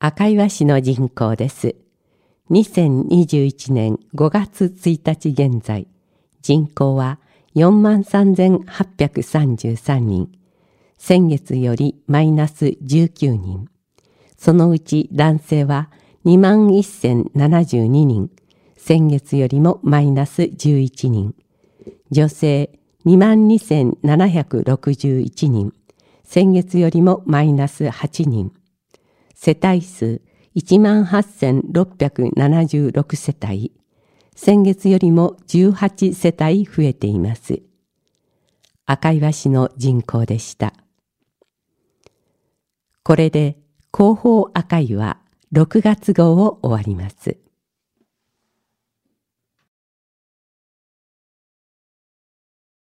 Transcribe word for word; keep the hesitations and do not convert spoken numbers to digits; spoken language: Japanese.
赤磐市の人口です。にせんにじゅういちねんごがつついたち現在、人口はよんまんさんぜんはっぴゃくさんじゅうさんにん。先月よりマイナスじゅうきゅうにん。そのうち男性はにまんせんななじゅうににん。先月よりもマイナスじゅういちにん。女性にまんにせんななひゃくろくじゅういちにん。先月よりもマイナスはちにん。世帯数いちまんはっせんろっぴゃくななじゅうろくせたい。先月よりもじゅうはちせたい増えています。赤磐市の人口でした。これで広報赤磐ろくがつ号を終わります。